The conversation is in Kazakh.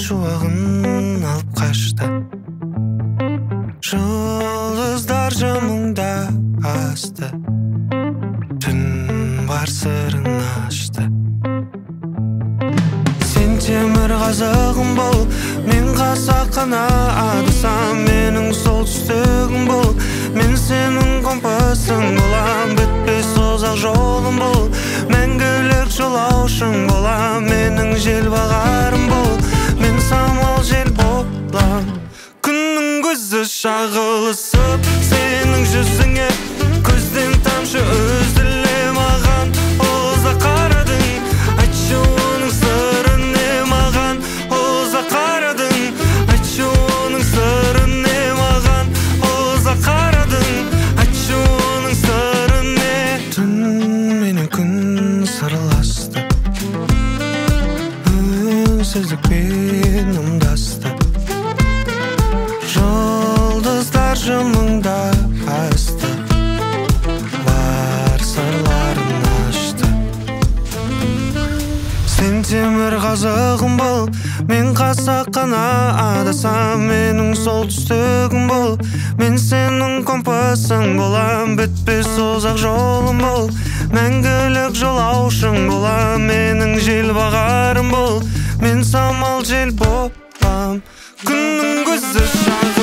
шуағын алып қашты. Жұлдыздар жымыңда асты, түн бар сырын ашты. Сен темір қазығым бол, мен қасақ қана адасам, менің солтүстігім бол, мен сенің компасың болам. Бітпес ұзақ жолым бол, мәңгілік жолаушың болам. Менің жел бағарым бол, мен самал жел болам. Күннің көзі шағылысып сенің жүзіңе, көзден тамшы үзіле маған. Ұзақ қарадың, айтшы оның сырын не маған. Ұзақ қарадың, айтшы оның сырын не маған. Ұзақ қарадың, айтшы оның сырын не. Түн менен күн сырласты, үнсіздікпен ымдасты. Жұлдыздар жымыңда асты, бар сырларын ашты. Сен темір қазығым бол, мен қасақ қана адасам, менің солтүстігім бол, мен сенің компасың болам. Бітпес ұзақ жолым бол, мәңгілік жолаушың болам. Менің жел бағарым бол, мен самал жел болам. Күннің көзі шағылысып